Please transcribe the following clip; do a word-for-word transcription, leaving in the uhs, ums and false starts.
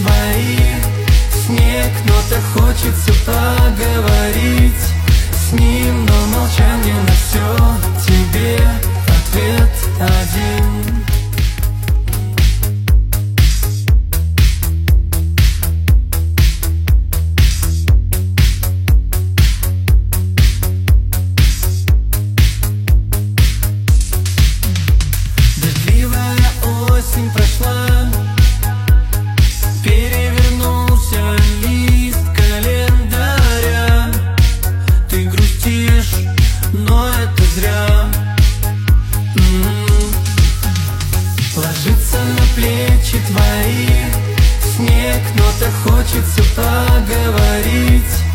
твои. Снег, но так хочется поговорить с ним, но молчание на все тебе ответ один. Осень прошла, перевернулся лист календаря. Ты грустишь, но это зря. М-м-м. Ложится на плечи твои снег, но так хочется поговорить